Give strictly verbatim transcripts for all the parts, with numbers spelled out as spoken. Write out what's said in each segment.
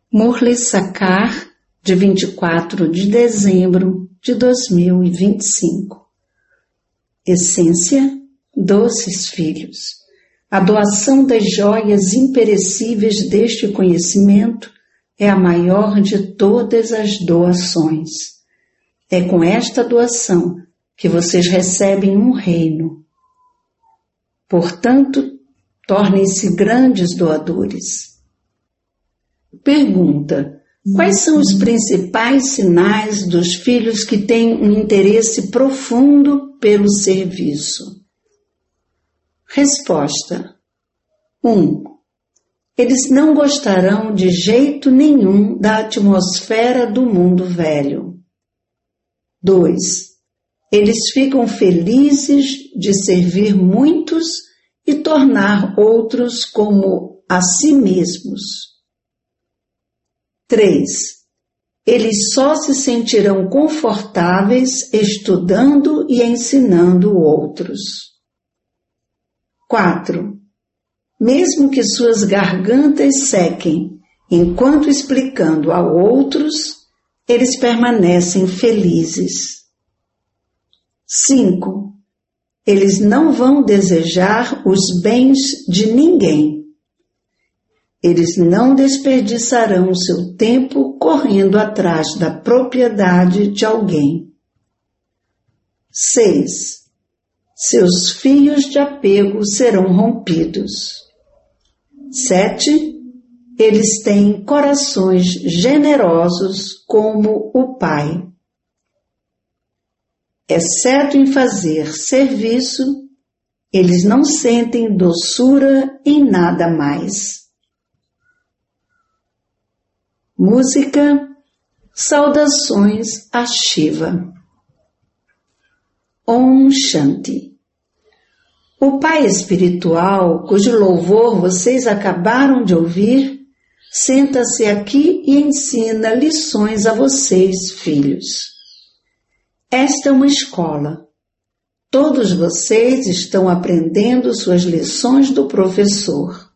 Murli Sakar, de vinte e quatro de dezembro de dois mil e vinte e cinco. Essência, doces filhos. A doação das joias imperecíveis deste conhecimento é a maior de todas as doações. É com esta doação que vocês recebem um reino. Portanto, tornem-se grandes doadores. Pergunta: quais são os principais sinais dos filhos que têm um interesse profundo pelo serviço? Resposta: um. Eles não gostarão de jeito nenhum da atmosfera do mundo velho. dois. Eles ficam felizes de servir muitos e tornar outros como a si mesmos. três. Eles só se sentirão confortáveis estudando e ensinando outros. quatro. Mesmo que suas gargantas sequem enquanto explicando a outros, eles permanecem felizes. cinco. Eles não vão desejar os bens de ninguém. Eles não desperdiçarão seu tempo correndo atrás da propriedade de alguém. seis. Seus fios de apego serão rompidos. sete. Eles têm corações generosos como o Pai. Exceto em fazer serviço, eles não sentem doçura em nada mais. Música, saudações a Shiva. Om Shanti. O Pai espiritual, cujo louvor vocês acabaram de ouvir, senta-se aqui e ensina lições a vocês, filhos. Esta é uma escola. Todos vocês estão aprendendo suas lições do professor.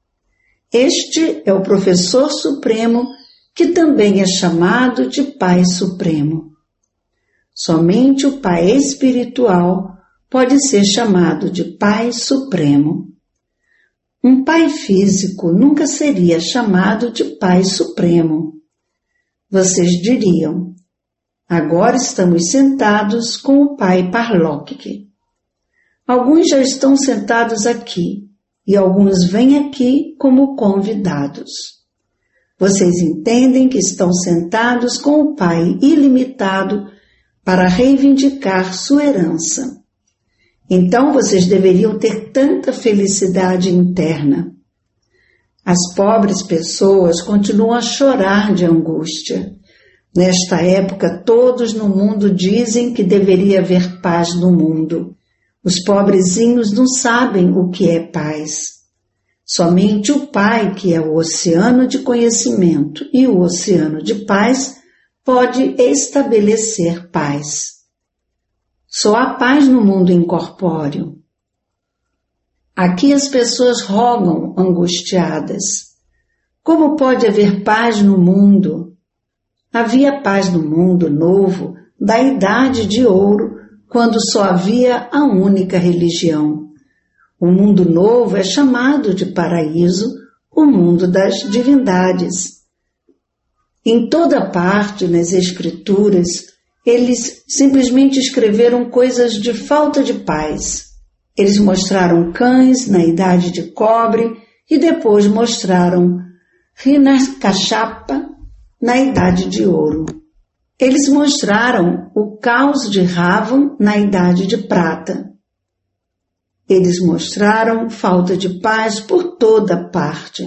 Este é o professor supremo, que também é chamado de Pai Supremo. Somente o Pai espiritual pode ser chamado de Pai Supremo. Um pai físico nunca seria chamado de Pai Supremo. Vocês diriam: agora estamos sentados com o Pai Parlokya. Alguns já estão sentados aqui e alguns vêm aqui como convidados. Vocês entendem que estão sentados com o Pai ilimitado para reivindicar sua herança. Então vocês deveriam ter tanta felicidade interna. As pobres pessoas continuam a chorar de angústia. Nesta época, todos no mundo dizem que deveria haver paz no mundo. Os pobrezinhos não sabem o que é paz. Somente o Pai, que é o oceano de conhecimento e o oceano de paz, pode estabelecer paz. Só há paz no mundo incorpóreo. Aqui as pessoas rogam angustiadas: como pode haver paz no mundo? Havia paz no mundo novo da Idade de Ouro, quando só havia a única religião. O mundo novo é chamado de paraíso, o mundo das divindades. Em toda parte, nas escrituras, eles simplesmente escreveram coisas de falta de paz. Eles mostraram cães na idade de cobre e depois mostraram Hiranyakashipu na idade de ouro. Eles mostraram o caos de Ravan na idade de prata. Eles mostraram falta de paz por toda parte.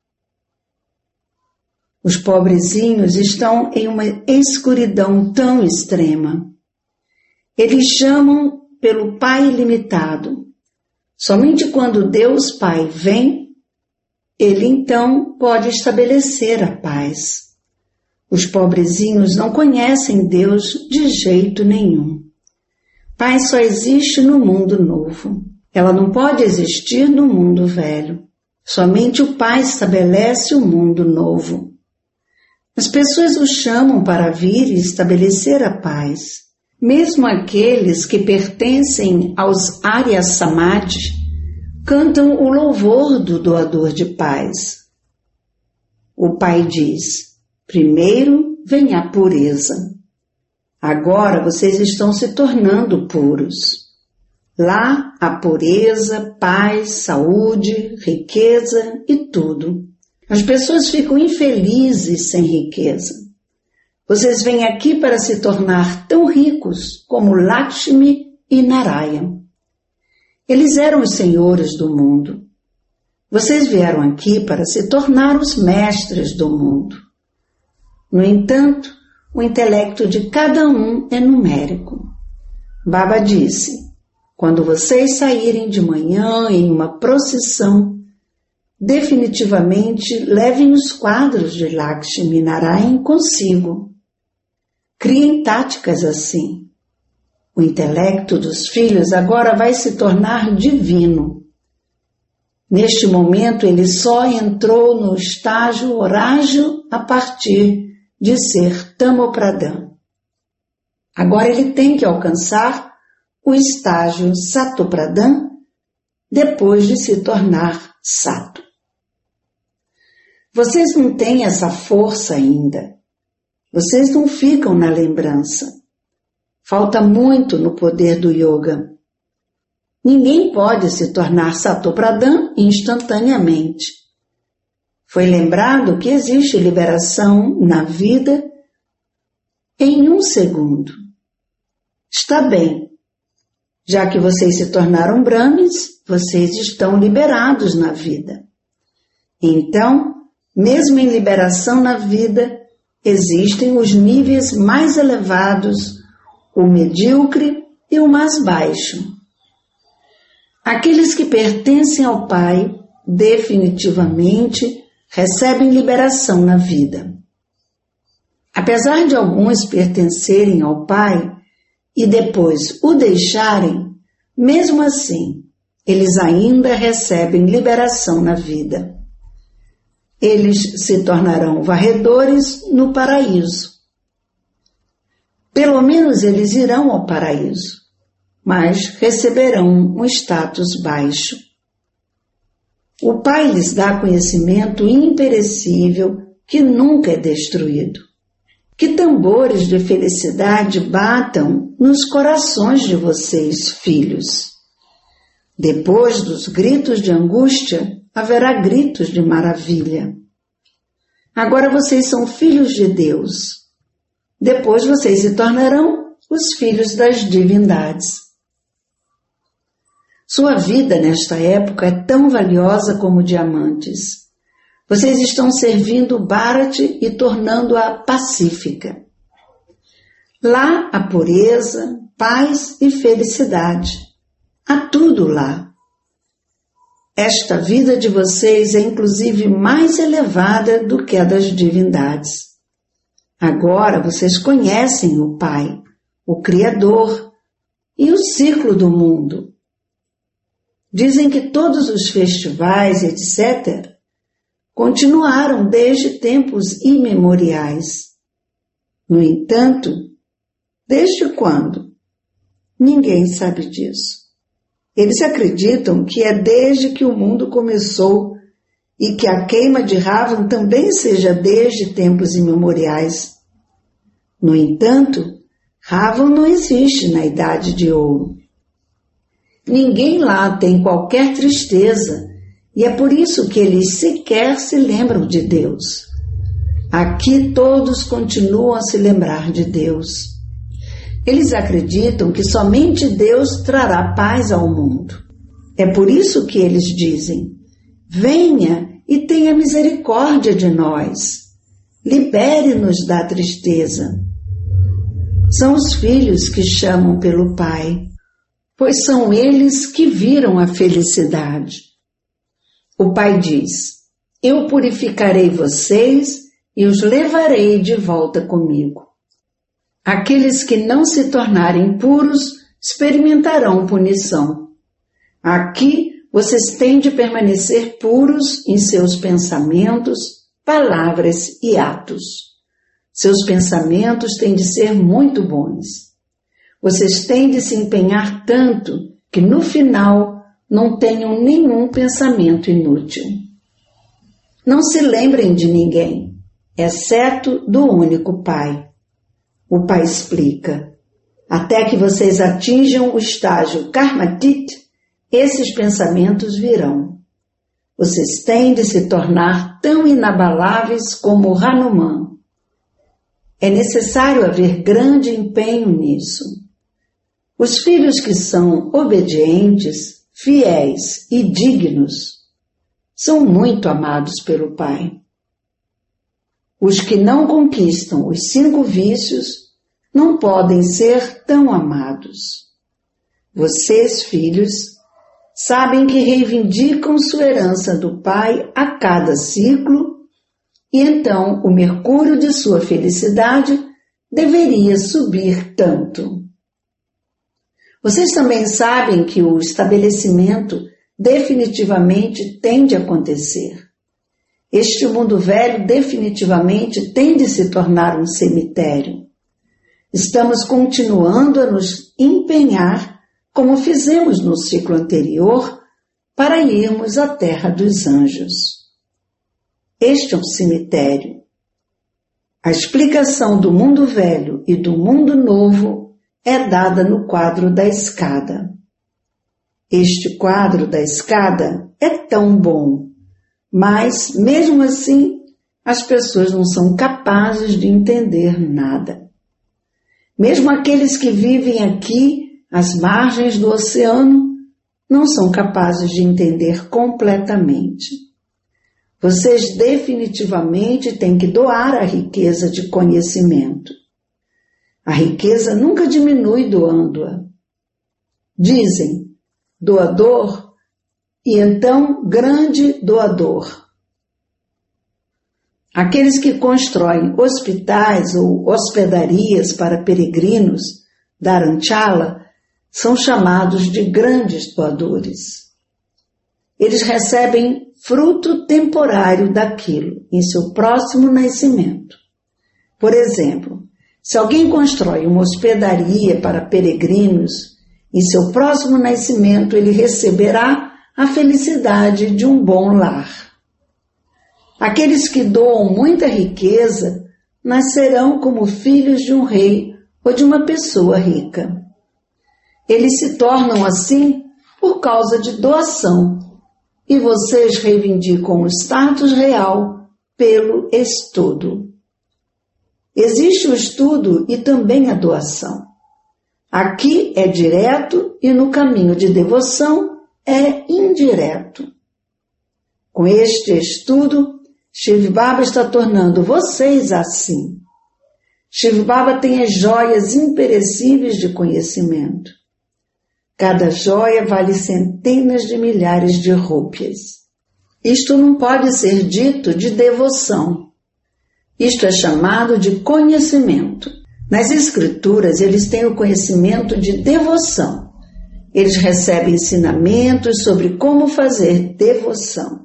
Os pobrezinhos estão em uma escuridão tão extrema. Eles chamam pelo Pai ilimitado. Somente quando Deus Pai vem, Ele então pode estabelecer a paz. Os pobrezinhos não conhecem Deus de jeito nenhum. Paz só existe no mundo novo. Ela não pode existir no mundo velho. Somente o Pai estabelece o mundo novo. As pessoas o chamam para vir e estabelecer a paz. Mesmo aqueles que pertencem aos Arya Samadhi cantam o louvor do doador de paz. O Pai diz: primeiro vem a pureza. Agora vocês estão se tornando puros. Lá há pureza, paz, saúde, riqueza e tudo. As pessoas ficam infelizes sem riqueza. Vocês vêm aqui para se tornar tão ricos como Lakshmi e Narayana. Eles eram os senhores do mundo. Vocês vieram aqui para se tornar os mestres do mundo. No entanto, o intelecto de cada um é numérico. Baba disse: quando vocês saírem de manhã em uma procissão, definitivamente levem os quadros de Lakshmi Narayan consigo. Criem táticas assim. O intelecto dos filhos agora vai se tornar divino. Neste momento, ele só entrou no estágio horágio a partir de ser Tamopradhan. Agora ele tem que alcançar o estágio Satopradhan depois de se tornar Sato. Vocês não têm essa força ainda. Vocês não ficam na lembrança. Falta muito no poder do yoga. Ninguém pode se tornar Satopradhan instantaneamente. Foi lembrado que existe liberação na vida em um segundo. Está bem. Já que vocês se tornaram Brahmins, vocês estão liberados na vida. Então, mesmo em liberação na vida, existem os níveis mais elevados, o medíocre e o mais baixo. Aqueles que pertencem ao Pai definitivamente recebem liberação na vida. Apesar de alguns pertencerem ao Pai e depois o deixarem, mesmo assim, eles ainda recebem liberação na vida. Eles se tornarão varredores no paraíso. Pelo menos eles irão ao paraíso, mas receberão um status baixo. O Pai lhes dá conhecimento imperecível que nunca é destruído. Que tambores de felicidade batam nos corações de vocês, filhos. Depois dos gritos de angústia, haverá gritos de maravilha. Agora vocês são filhos de Deus. Depois vocês se tornarão os filhos das divindades. Sua vida nesta época é tão valiosa como diamantes. Vocês estão servindo Bharat e tornando-a pacífica. Lá há pureza, paz e felicidade. Há tudo lá. Esta vida de vocês é inclusive mais elevada do que a das divindades. Agora vocês conhecem o Pai, o Criador e o ciclo do mundo. Dizem que todos os festivais, etcétera, continuaram desde tempos imemoriais. No entanto, desde quando? Ninguém sabe disso. Eles acreditam que é desde que o mundo começou e que a queima de Ravan também seja desde tempos imemoriais. No entanto, Ravan não existe na Idade de Ouro. Ninguém lá tem qualquer tristeza e é por isso que eles sequer se lembram de Deus. Aqui todos continuam a se lembrar de Deus. Eles acreditam que somente Deus trará paz ao mundo. É por isso que eles dizem: venha e tenha misericórdia de nós. Libere-nos da tristeza. São os filhos que chamam pelo Pai, pois são eles que viram a felicidade. O Pai diz: eu purificarei vocês e os levarei de volta comigo. Aqueles que não se tornarem puros experimentarão punição. Aqui vocês têm de permanecer puros em seus pensamentos, palavras e atos. Seus pensamentos têm de ser muito bons. Vocês têm de se empenhar tanto que no final não tenham nenhum pensamento inútil. Não se lembrem de ninguém, exceto do único Pai. O Pai explica: até que vocês atinjam o estágio Karmatit, esses pensamentos virão. Vocês têm de se tornar tão inabaláveis como Hanuman. É necessário haver grande empenho nisso. Os filhos que são obedientes, fiéis e dignos são muito amados pelo Pai. Os que não conquistam os cinco vícios não podem ser tão amados. Vocês, filhos, sabem que reivindicam sua herança do Pai a cada ciclo, e então o mercúrio de sua felicidade deveria subir tanto. Vocês também sabem que o estabelecimento definitivamente tem de acontecer. Este mundo velho definitivamente tem de se tornar um cemitério. Estamos continuando a nos empenhar, como fizemos no ciclo anterior, para irmos à terra dos anjos. Este é um cemitério. A explicação do mundo velho e do mundo novo é dada no quadro da escada. Este quadro da escada é tão bom, mas, mesmo assim, as pessoas não são capazes de entender nada. Mesmo aqueles que vivem aqui, às margens do oceano, não são capazes de entender completamente. Vocês definitivamente têm que doar a riqueza de conhecimento. A riqueza nunca diminui doando-a. Dizem, doador e então grande doador. Aqueles que constroem hospitais ou hospedarias para peregrinos, Dharanchala, são chamados de grandes doadores. Eles recebem fruto temporário daquilo em seu próximo nascimento. Por exemplo, se alguém constrói uma hospedaria para peregrinos, em seu próximo nascimento ele receberá a felicidade de um bom lar. Aqueles que doam muita riqueza nascerão como filhos de um rei ou de uma pessoa rica. Eles se tornam assim por causa de doação, e vocês reivindicam o status real pelo estudo. Existe o estudo e também a doação. Aqui é direto e no caminho de devoção é indireto. Com este estudo, Shiv Baba está tornando vocês assim. Shiv Baba tem as joias imperecíveis de conhecimento. Cada joia vale centenas de milhares de rúpias. Isto não pode ser dito de devoção. Isto é chamado de conhecimento. Nas escrituras, eles têm o conhecimento de devoção. Eles recebem ensinamentos sobre como fazer devoção.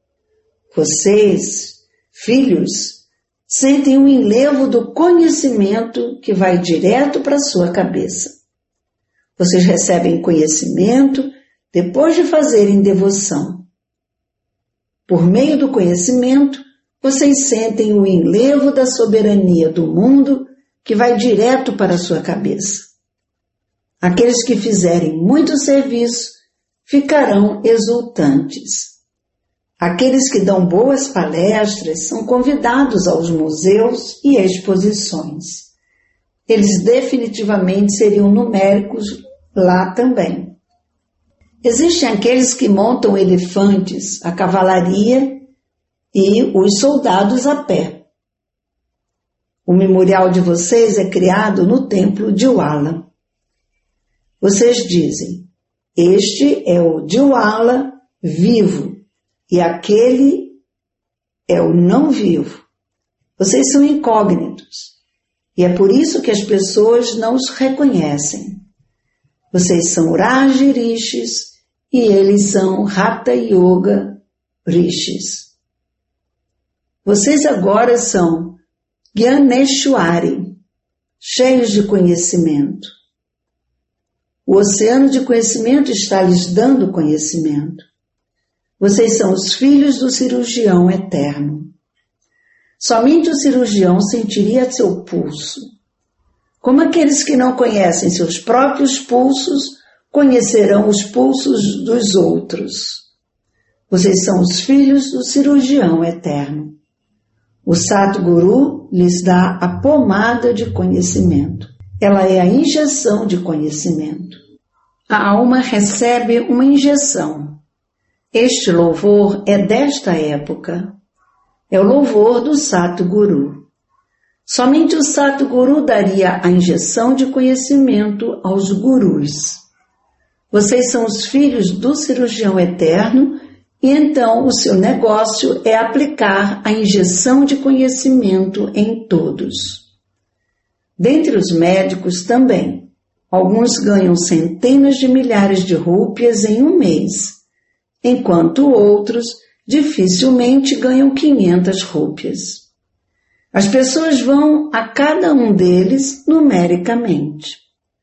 Vocês, filhos, sentem um enlevo do conhecimento que vai direto para a sua cabeça. Vocês recebem conhecimento depois de fazerem devoção. Por meio do conhecimento, vocês sentem o enlevo da soberania do mundo que vai direto para a sua cabeça. Aqueles que fizerem muito serviço ficarão exultantes. Aqueles que dão boas palestras são convidados aos museus e exposições. Eles definitivamente seriam numéricos lá também. Existem aqueles que montam elefantes, a cavalaria e os soldados a pé. O memorial de vocês é criado no templo de Wala. Vocês dizem, este é o Djwala vivo e aquele é o não vivo. Vocês são incógnitos e é por isso que as pessoas não os reconhecem. Vocês são Raja Rishis e eles são Hatha Yoga Rishis. Vocês agora são Gyaneshwari, cheios de conhecimento. O oceano de conhecimento está lhes dando conhecimento. Vocês são os filhos do cirurgião eterno. Somente o cirurgião sentiria seu pulso. Como aqueles que não conhecem seus próprios pulsos, conhecerão os pulsos dos outros. Vocês são os filhos do cirurgião eterno. O Satguru lhes dá a pomada de conhecimento. Ela é a injeção de conhecimento. A alma recebe uma injeção. Este louvor é desta época. É o louvor do Satguru. Somente o Satguru daria a injeção de conhecimento aos gurus. Vocês são os filhos do cirurgião eterno e então o seu negócio é aplicar a injeção de conhecimento em todos. Dentre os médicos também, alguns ganham centenas de milhares de rúpias em um mês, enquanto outros dificilmente ganham quinhentas rúpias. As pessoas vão a cada um deles numericamente.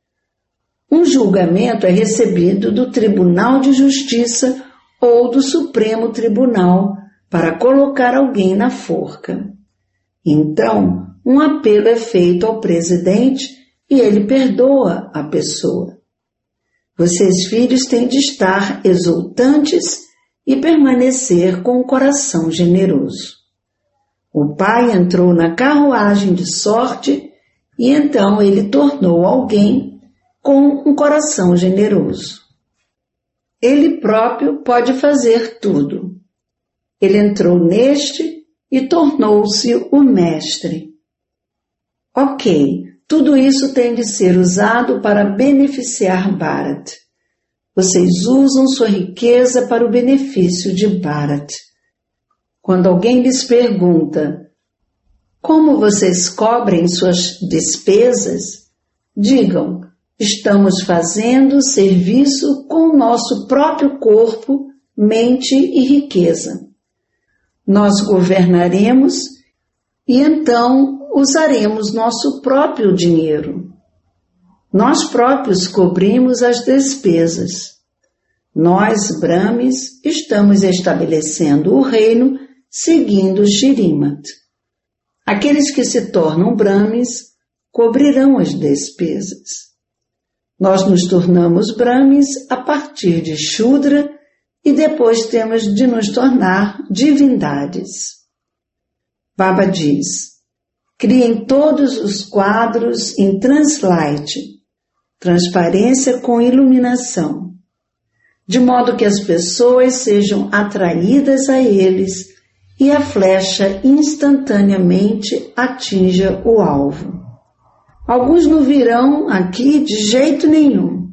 Um julgamento é recebido do Tribunal de Justiça ou do Supremo Tribunal para colocar alguém na forca. Então, um apelo é feito ao presidente e ele perdoa a pessoa. Vocês, filhos, têm de estar exultantes e permanecer com o coração generoso. O pai entrou na carruagem de sorte e então ele tornou alguém com um coração generoso. Ele próprio pode fazer tudo. Ele entrou neste e tornou-se o mestre. Ok, tudo isso tem de ser usado para beneficiar Bharat. Vocês usam sua riqueza para o benefício de Bharat. Quando alguém lhes pergunta como vocês cobrem suas despesas, digam, estamos fazendo serviço com o nosso próprio corpo, mente e riqueza. Nós governaremos e então usaremos nosso próprio dinheiro. Nós próprios cobrimos as despesas. Nós, Brahmis, estamos estabelecendo o reino seguindo o Shrimat. Aqueles que se tornam Brahmis cobrirão as despesas. Nós nos tornamos Brahmis a partir de Shudra e depois temos de nos tornar divindades. Baba diz, criem todos os quadros em Translight, transparência com iluminação, de modo que as pessoas sejam atraídas a eles e a flecha instantaneamente atinja o alvo. Alguns não virão aqui de jeito nenhum,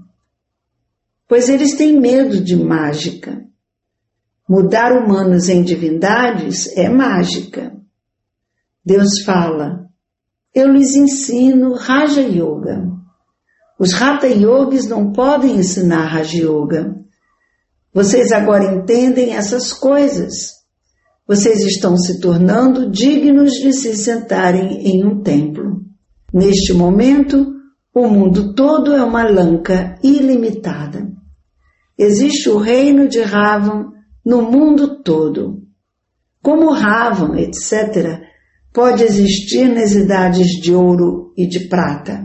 pois eles têm medo de mágica. Mudar humanos em divindades é mágica. Deus fala, eu lhes ensino Raja Yoga. Os Hatha Yogis não podem ensinar Raja Yoga. Vocês agora entendem essas coisas. Vocês estão se tornando dignos de se sentarem em um templo. Neste momento, o mundo todo é uma lanka ilimitada. Existe o reino de Ravan no mundo todo. Como Ravan, etcétera, pode existir nas idades de ouro e de prata?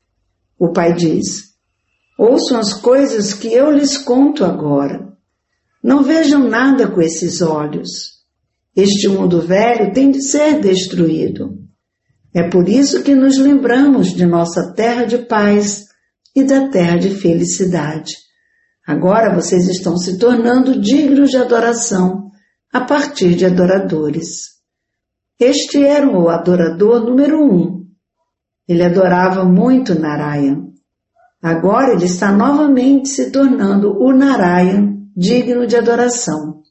O pai diz, ouçam as coisas que eu lhes conto agora. Não vejam nada com esses olhos. Este mundo velho tem de ser destruído. É por isso que nos lembramos de nossa terra de paz e da terra de felicidade. Agora vocês estão se tornando dignos de adoração a partir de adoradores. Este era o adorador número um. Ele adorava muito Narayan. Agora ele está novamente se tornando o Narayan digno de adoração.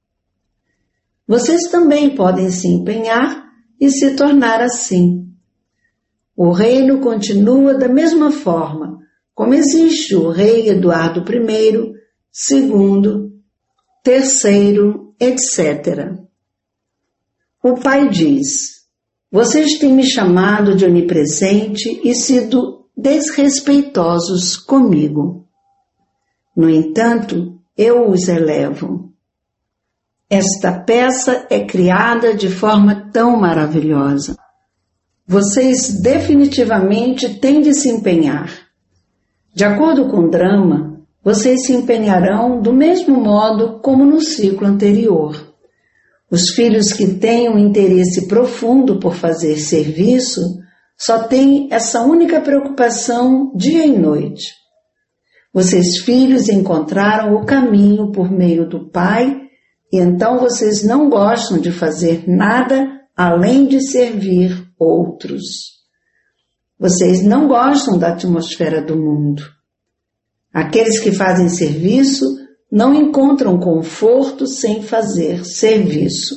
Vocês também podem se empenhar e se tornar assim. O reino continua da mesma forma, como existe o rei Eduardo I, segundo, terceiro, etcétera. O pai diz, Vocês têm me chamado de onipresente e sido desrespeitosos comigo. No entanto, eu os elevo. Esta peça é criada de forma tão maravilhosa. Vocês definitivamente têm de se empenhar. De acordo com o drama, vocês se empenharão do mesmo modo como no ciclo anterior. Os filhos que têm um interesse profundo por fazer serviço só têm essa única preocupação dia e noite. Vocês, filhos, encontraram o caminho por meio do Pai e então vocês não gostam de fazer nada além de servir outros. Vocês não gostam da atmosfera do mundo. Aqueles que fazem serviço não encontram conforto sem fazer serviço.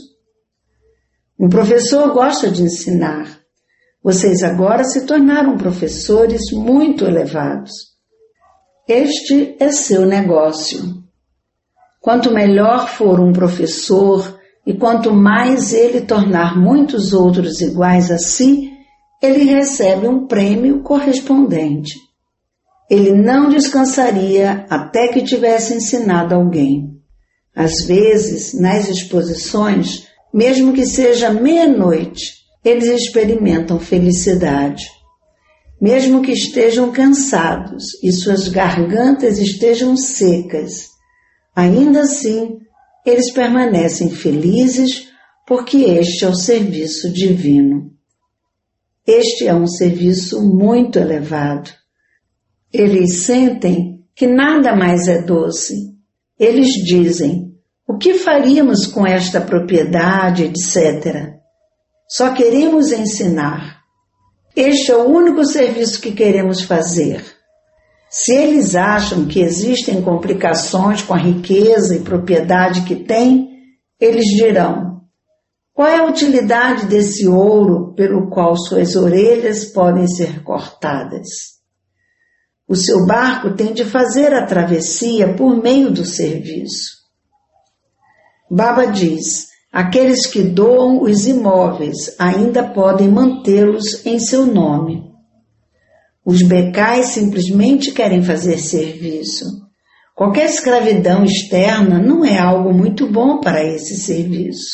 Um professor gosta de ensinar. Vocês agora se tornaram professores muito elevados. Este é seu negócio. Quanto melhor for um professor e quanto mais ele tornar muitos outros iguais a si, ele recebe um prêmio correspondente. Ele não descansaria até que tivesse ensinado alguém. Às vezes, nas exposições, mesmo que seja meia-noite, eles experimentam felicidade. Mesmo que estejam cansados e suas gargantas estejam secas, ainda assim, eles permanecem felizes porque este é o serviço divino. Este é um serviço muito elevado. Eles sentem que nada mais é doce. Eles dizem, o que faríamos com esta propriedade, etcétera. Só queremos ensinar. Este é o único serviço que queremos fazer. Se eles acham que existem complicações com a riqueza e propriedade que têm, eles dirão, qual é a utilidade desse ouro pelo qual suas orelhas podem ser cortadas? O seu barco tem de fazer a travessia por meio do serviço. Baba diz, aqueles que doam os imóveis ainda podem mantê-los em seu nome. Os becais simplesmente querem fazer serviço. Qualquer escravidão externa não é algo muito bom para esse serviço.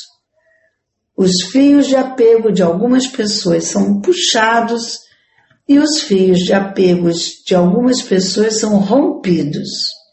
Os fios de apego de algumas pessoas são puxados e os fios de apego de algumas pessoas são rompidos.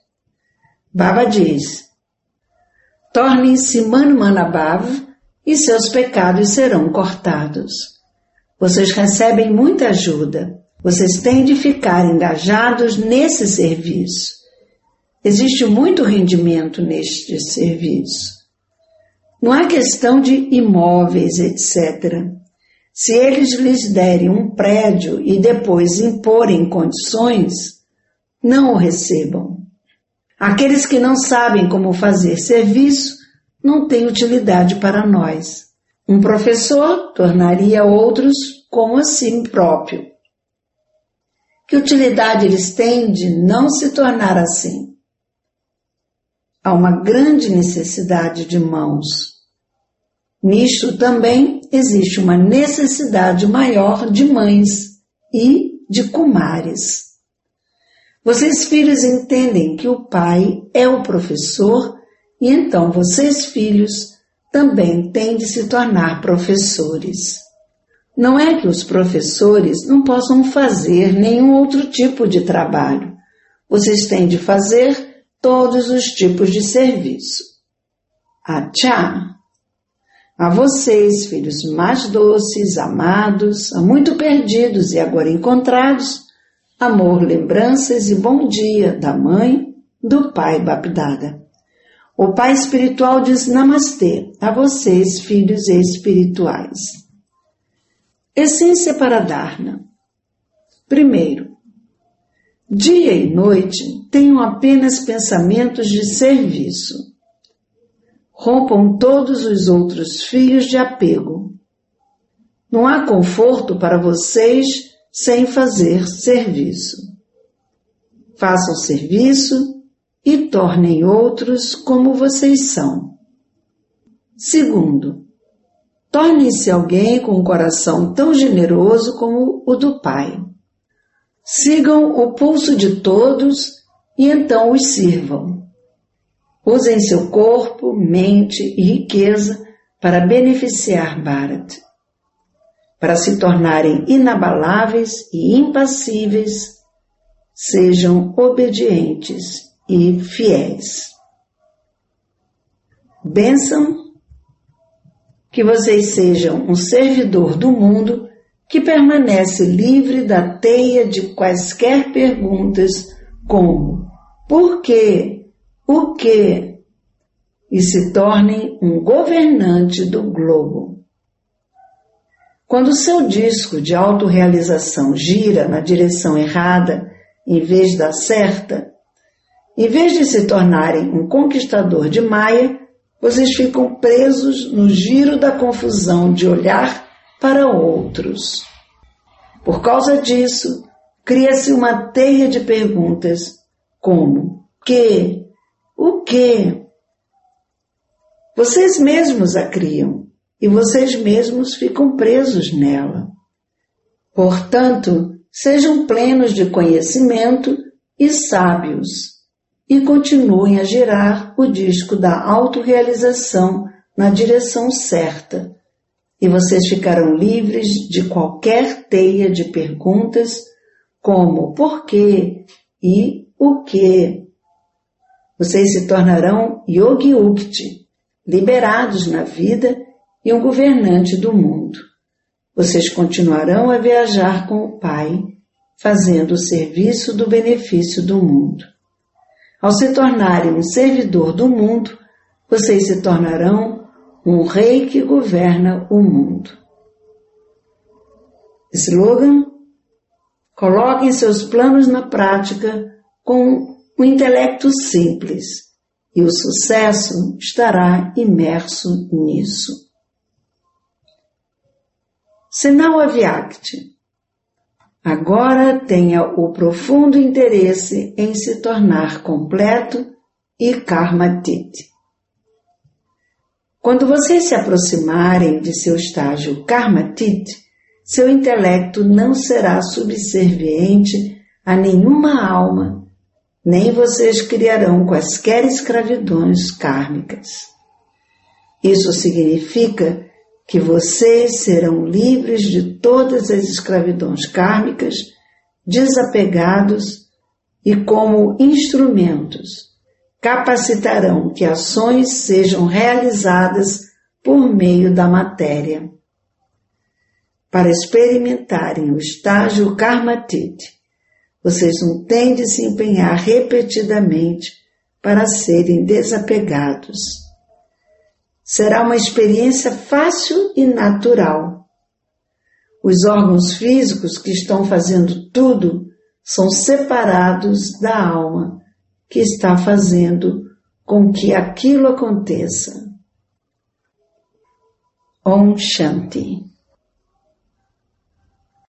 Baba diz, tornem-se Manmanabhav e seus pecados serão cortados. Vocês recebem muita ajuda. Vocês têm de ficar engajados nesse serviço. Existe muito rendimento neste serviço. Não há questão de imóveis, etcétera. Se eles lhes derem um prédio e depois imporem condições, não o recebam. Aqueles que não sabem como fazer serviço não têm utilidade para nós. Um professor tornaria outros como a si próprio. Que utilidade eles têm de não se tornar assim? Há uma grande necessidade de mãos. Nisto também existe uma necessidade maior de mães e de kumaris. Vocês, filhos, entendem que o pai é o professor e então vocês, filhos, também têm de se tornar professores. Não é que os professores não possam fazer nenhum outro tipo de trabalho. Vocês têm de fazer todos os tipos de serviço. Achá! A vocês, filhos mais doces, amados, há muito perdidos e agora encontrados, amor, lembranças e bom dia da mãe, do pai Bapdada. O pai espiritual diz namastê a vocês, filhos espirituais. Essência para Dharna. Primeiro, dia e noite tenham apenas pensamentos de serviço. Rompam todos os outros fios de apego. Não há conforto para vocês sem fazer serviço. Façam serviço e tornem outros como vocês são. Segundo, Tornem-se alguém com um coração tão generoso como o do Pai. Sigam o pulso de todos e então os sirvam. Usem seu corpo, mente e riqueza para beneficiar Bharat. Para se tornarem inabaláveis e impassíveis, sejam obedientes e fiéis. Bênção, que vocês sejam um servidor do mundo que permanece livre da teia de quaisquer perguntas como por quê, o quê, e se tornem um governante do globo. Quando seu disco de autorrealização gira na direção errada em vez da certa, em vez de se tornarem um conquistador de Maya, vocês ficam presos no giro da confusão de olhar para outros. Por causa disso, cria-se uma teia de perguntas como que, o que? Vocês mesmos a criam e vocês mesmos ficam presos nela. Portanto, sejam plenos de conhecimento e sábios e continuem a girar o disco da autorrealização na direção certa, e vocês ficarão livres de qualquer teia de perguntas como por quê e o que. Vocês se tornarão Yogi Ukti, liberados na vida e um governante do mundo. Vocês continuarão a viajar com o Pai, fazendo o serviço do benefício do mundo. Ao se tornarem um servidor do mundo, vocês se tornarão um rei que governa o mundo. Slogan: coloquem seus planos na prática com um intelecto simples e o sucesso estará imerso nisso. Sinal Avyakti. Agora tenha o profundo interesse em se tornar completo e Karmatit. Quando vocês se aproximarem de seu estágio Karmatit, seu intelecto não será subserviente a nenhuma alma, nem vocês criarão quaisquer escravidões kármicas. Isso significa que vocês serão livres de todas as escravidões kármicas, desapegados e, como instrumentos, capacitarão que ações sejam realizadas por meio da matéria. Para experimentarem o estágio Karmatit, vocês não têm de se empenhar repetidamente para serem desapegados. Será uma experiência fácil e natural. Os órgãos físicos que estão fazendo tudo são separados da alma que está fazendo com que aquilo aconteça. Om Shanti.